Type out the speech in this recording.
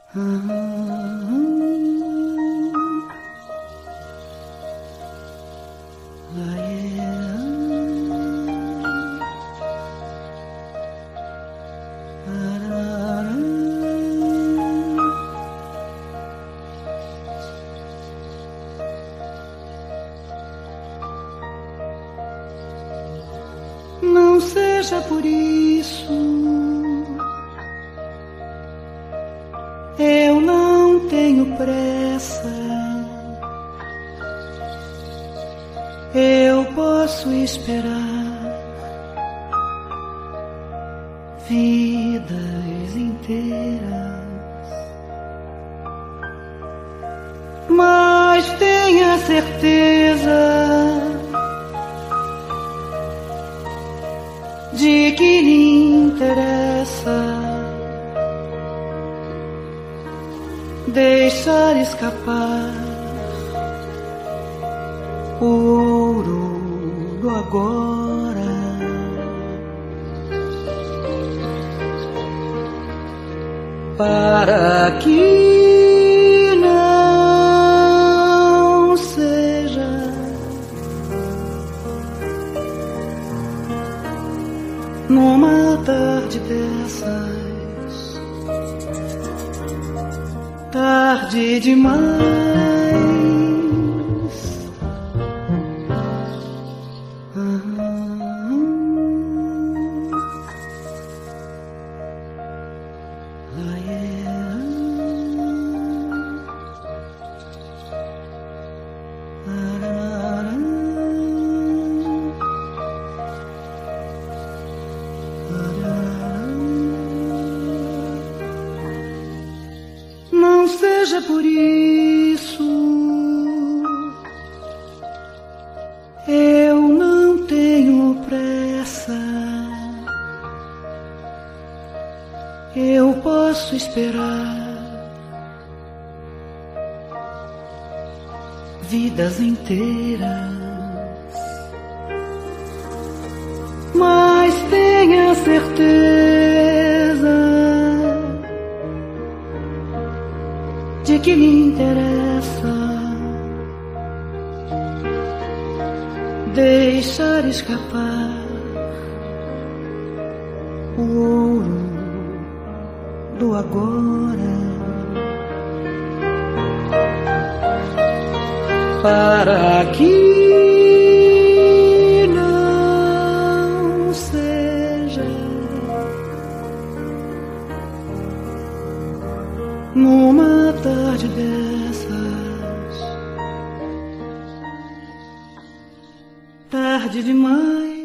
Não seja por isso, eu não tenho pressa. Eu posso esperar vidas inteiras, mas tenha certeza de que lhe interessa deixar escapar o ouro do agora. Para que não seja numa tarde dessas, tarde demais. Não seja por isso, eu não tenho pressa. Eu posso esperar vidas inteiras, mas tenha certeza de que lhe interessa deixar escapar o ouro do agora. Para que não seja numa tarde dessas, tarde demais.